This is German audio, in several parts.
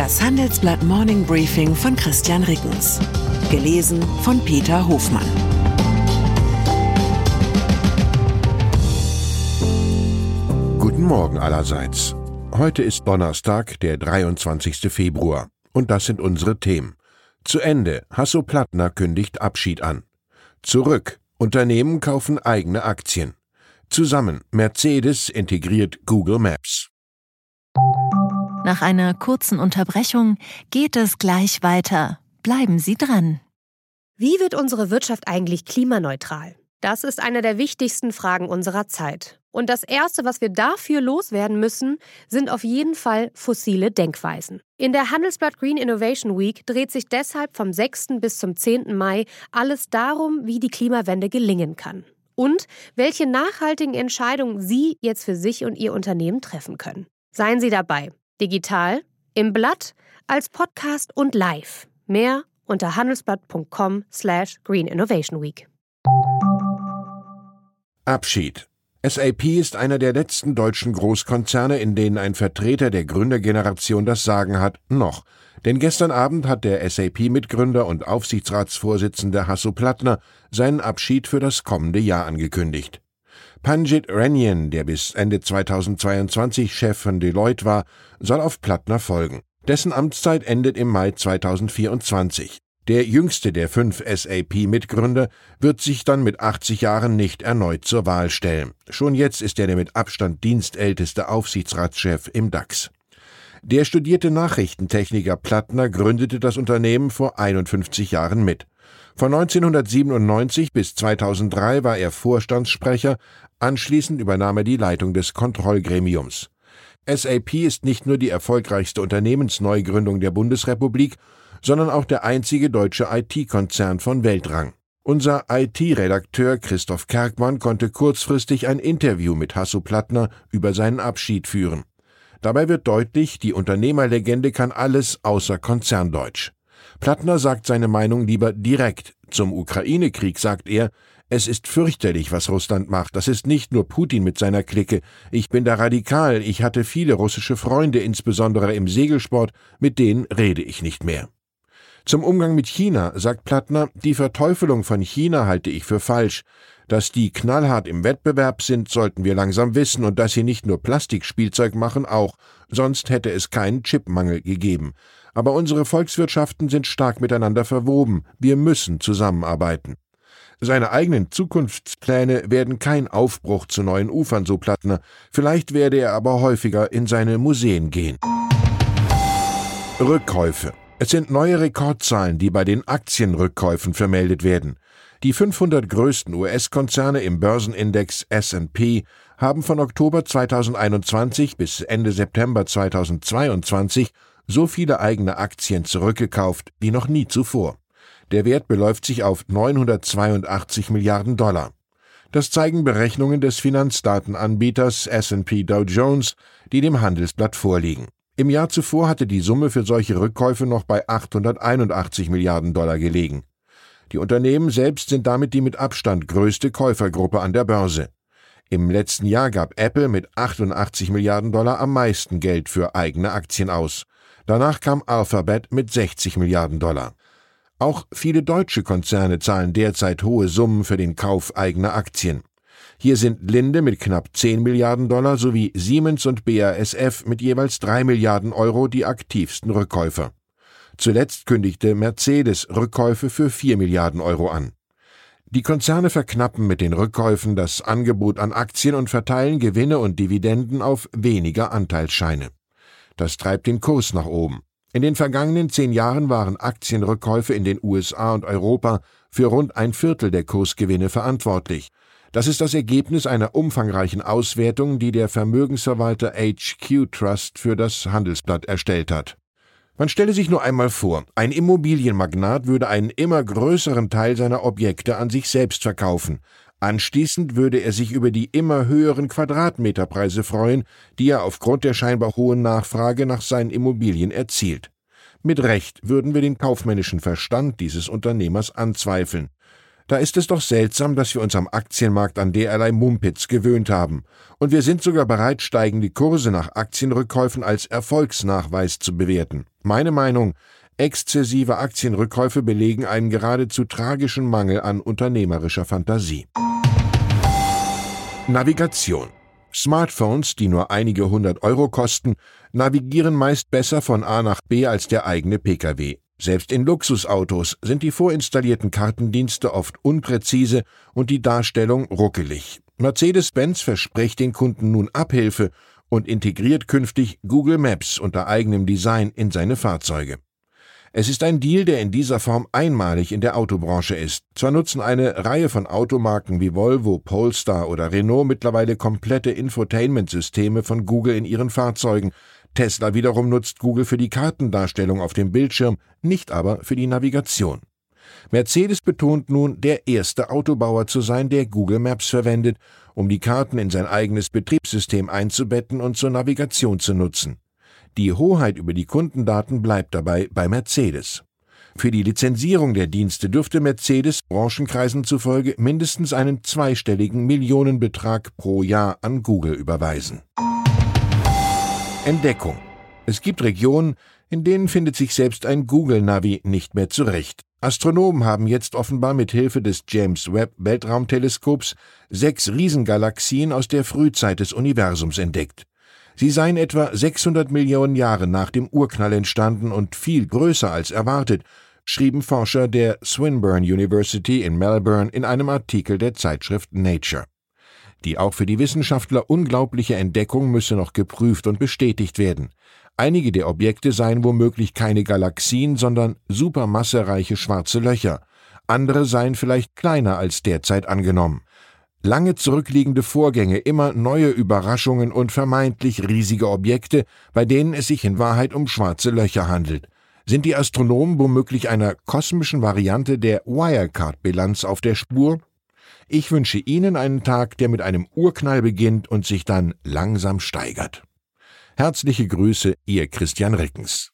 Das Handelsblatt Morning Briefing von Christian Rickens. Gelesen von Peter Hofmann. Guten Morgen allerseits. Heute ist Donnerstag, der 23. Februar. Und das sind unsere Themen. Zu Ende. Hasso-Plattner kündigt Abschied an. Zurück. Unternehmen kaufen eigene Aktien. Zusammen. Mercedes integriert Google Maps. Nach einer kurzen Unterbrechung geht es gleich weiter. Bleiben Sie dran. Wie wird unsere Wirtschaft eigentlich klimaneutral? Das ist eine der wichtigsten Fragen unserer Zeit. Und das Erste, was wir dafür loswerden müssen, sind auf jeden Fall fossile Denkweisen. In der Handelsblatt Green Innovation Week dreht sich deshalb vom 6. bis zum 10. Mai alles darum, wie die Klimawende gelingen kann. Und welche nachhaltigen Entscheidungen Sie jetzt für sich und Ihr Unternehmen treffen können. Seien Sie dabei. Digital, im Blatt, als Podcast und live. Mehr unter handelsblatt.com/Green Innovation Week. Abschied. SAP ist einer der letzten deutschen Großkonzerne, in denen ein Vertreter der Gründergeneration das Sagen hat, noch. Denn gestern Abend hat der SAP-Mitgründer und Aufsichtsratsvorsitzende Hasso-Plattner seinen Abschied für das kommende Jahr angekündigt. Panjit Renjen, der bis Ende 2022 Chef von Deloitte war, soll auf Plattner folgen. Dessen Amtszeit endet im Mai 2024. Der jüngste der 5 SAP-Mitgründer wird sich dann mit 80 Jahren nicht erneut zur Wahl stellen. Schon jetzt ist er der mit Abstand dienstälteste Aufsichtsratschef im DAX. Der studierte Nachrichtentechniker Plattner gründete das Unternehmen vor 51 Jahren mit. Von 1997 bis 2003 war er Vorstandssprecher, anschließend übernahm er die Leitung des Kontrollgremiums. SAP ist nicht nur die erfolgreichste Unternehmensneugründung der Bundesrepublik, sondern auch der einzige deutsche IT-Konzern von Weltrang. Unser IT-Redakteur Christoph Kerkmann konnte kurzfristig ein Interview mit Hasso-Plattner über seinen Abschied führen. Dabei wird deutlich, die Unternehmerlegende kann alles außer Konzerndeutsch. Plattner sagt seine Meinung lieber direkt. Zum Ukraine-Krieg sagt er, es ist fürchterlich, was Russland macht. Das ist nicht nur Putin mit seiner Clique. Ich bin da radikal. Ich hatte viele russische Freunde, insbesondere im Segelsport. Mit denen rede ich nicht mehr. Zum Umgang mit China sagt Plattner, die Verteufelung von China halte ich für falsch. Dass die knallhart im Wettbewerb sind, sollten wir langsam wissen, und dass sie nicht nur Plastikspielzeug machen, auch. Sonst hätte es keinen Chipmangel gegeben. Aber unsere Volkswirtschaften sind stark miteinander verwoben. Wir müssen zusammenarbeiten. Seine eigenen Zukunftspläne werden kein Aufbruch zu neuen Ufern, so Plattner. Vielleicht werde er aber häufiger in seine Museen gehen. Rückkäufe. Es sind neue Rekordzahlen, die bei den Aktienrückkäufen vermeldet werden. Die 500 größten US-Konzerne im Börsenindex S&P haben von Oktober 2021 bis Ende September 2022 so viele eigene Aktien zurückgekauft wie noch nie zuvor. Der Wert beläuft sich auf 982 Milliarden $. Das zeigen Berechnungen des Finanzdatenanbieters S&P Dow Jones, die dem Handelsblatt vorliegen. Im Jahr zuvor hatte die Summe für solche Rückkäufe noch bei 881 Milliarden $ gelegen. Die Unternehmen selbst sind damit die mit Abstand größte Käufergruppe an der Börse. Im letzten Jahr gab Apple mit 88 Milliarden $ am meisten Geld für eigene Aktien aus. Danach kam Alphabet mit 60 Milliarden $. Auch viele deutsche Konzerne zahlen derzeit hohe Summen für den Kauf eigener Aktien. Hier sind Linde mit knapp 10 Milliarden $ sowie Siemens und BASF mit jeweils 3 Milliarden € die aktivsten Rückkäufer. Zuletzt kündigte Mercedes Rückkäufe für 4 Milliarden € an. Die Konzerne verknappen mit den Rückkäufen das Angebot an Aktien und verteilen Gewinne und Dividenden auf weniger Anteilsscheine. Das treibt den Kurs nach oben. In den vergangenen 10 Jahren waren Aktienrückkäufe in den USA und Europa für rund ein Viertel der Kursgewinne verantwortlich. Das ist das Ergebnis einer umfangreichen Auswertung, die der Vermögensverwalter HQ Trust für das Handelsblatt erstellt hat. Man stelle sich nur einmal vor, ein Immobilienmagnat würde einen immer größeren Teil seiner Objekte an sich selbst verkaufen. Anschließend würde er sich über die immer höheren Quadratmeterpreise freuen, die er aufgrund der scheinbar hohen Nachfrage nach seinen Immobilien erzielt. Mit Recht würden wir den kaufmännischen Verstand dieses Unternehmers anzweifeln. Da ist es doch seltsam, dass wir uns am Aktienmarkt an derlei Mumpitz gewöhnt haben. Und wir sind sogar bereit, steigende Kurse nach Aktienrückkäufen als Erfolgsnachweis zu bewerten. Meine Meinung: exzessive Aktienrückkäufe belegen einen geradezu tragischen Mangel an unternehmerischer Fantasie. Navigation. Smartphones, die nur einige 100 Euro kosten, navigieren meist besser von A nach B als der eigene Pkw. Selbst in Luxusautos sind die vorinstallierten Kartendienste oft unpräzise und die Darstellung ruckelig. Mercedes-Benz verspricht den Kunden nun Abhilfe und integriert künftig Google Maps unter eigenem Design in seine Fahrzeuge. Es ist ein Deal, der in dieser Form einmalig in der Autobranche ist. Zwar nutzen eine Reihe von Automarken wie Volvo, Polestar oder Renault mittlerweile komplette Infotainment-Systeme von Google in ihren Fahrzeugen. Tesla wiederum nutzt Google für die Kartendarstellung auf dem Bildschirm, nicht aber für die Navigation. Mercedes betont nun, der erste Autobauer zu sein, der Google Maps verwendet, um die Karten in sein eigenes Betriebssystem einzubetten und zur Navigation zu nutzen. Die Hoheit über die Kundendaten bleibt dabei bei Mercedes. Für die Lizenzierung der Dienste dürfte Mercedes Branchenkreisen zufolge mindestens einen zweistelligen Millionenbetrag pro Jahr an Google überweisen. Entdeckung. Es gibt Regionen, in denen findet sich selbst ein Google-Navi nicht mehr zurecht. Astronomen haben jetzt offenbar mit Hilfe des James-Webb-Weltraumteleskops 6 Riesengalaxien aus der Frühzeit des Universums entdeckt. Sie seien etwa 600 Millionen Jahre nach dem Urknall entstanden und viel größer als erwartet, schrieben Forscher der Swinburne University in Melbourne in einem Artikel der Zeitschrift Nature. Die auch für die Wissenschaftler unglaubliche Entdeckung müsse noch geprüft und bestätigt werden. Einige der Objekte seien womöglich keine Galaxien, sondern supermassereiche schwarze Löcher. Andere seien vielleicht kleiner als derzeit angenommen. Lange zurückliegende Vorgänge, immer neue Überraschungen und vermeintlich riesige Objekte, bei denen es sich in Wahrheit um schwarze Löcher handelt. Sind die Astronomen womöglich einer kosmischen Variante der Wirecard-Bilanz auf der Spur? Ich wünsche Ihnen einen Tag, der mit einem Urknall beginnt und sich dann langsam steigert. Herzliche Grüße, Ihr Christian Rickens.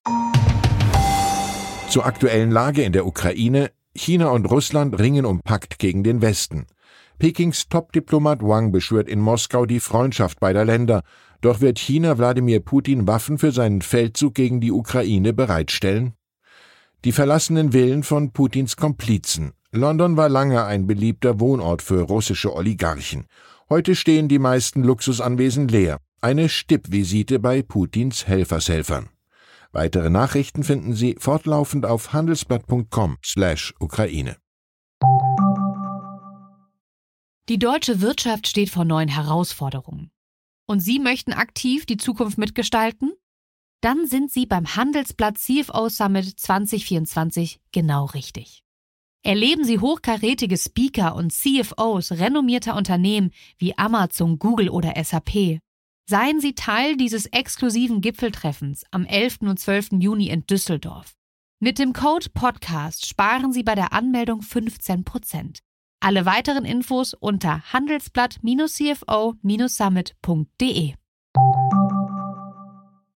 Zur aktuellen Lage in der Ukraine. China und Russland ringen um Pakt gegen den Westen. Pekings Top-Diplomat Wang beschwört in Moskau die Freundschaft beider Länder. Doch wird China Wladimir Putin Waffen für seinen Feldzug gegen die Ukraine bereitstellen? Die verlassenen Villen von Putins Komplizen. London war lange ein beliebter Wohnort für russische Oligarchen. Heute stehen die meisten Luxusanwesen leer. Eine Stippvisite bei Putins Helfershelfern. Weitere Nachrichten finden Sie fortlaufend auf handelsblatt.com/Ukraine. Die deutsche Wirtschaft steht vor neuen Herausforderungen. Und Sie möchten aktiv die Zukunft mitgestalten? Dann sind Sie beim Handelsblatt CFO Summit 2024 genau richtig. Erleben Sie hochkarätige Speaker und CFOs renommierter Unternehmen wie Amazon, Google oder SAP. Seien Sie Teil dieses exklusiven Gipfeltreffens am 11. und 12. Juni in Düsseldorf. Mit dem Code PODCAST sparen Sie bei der Anmeldung 15%. Alle weiteren Infos unter handelsblatt-cfo-summit.de.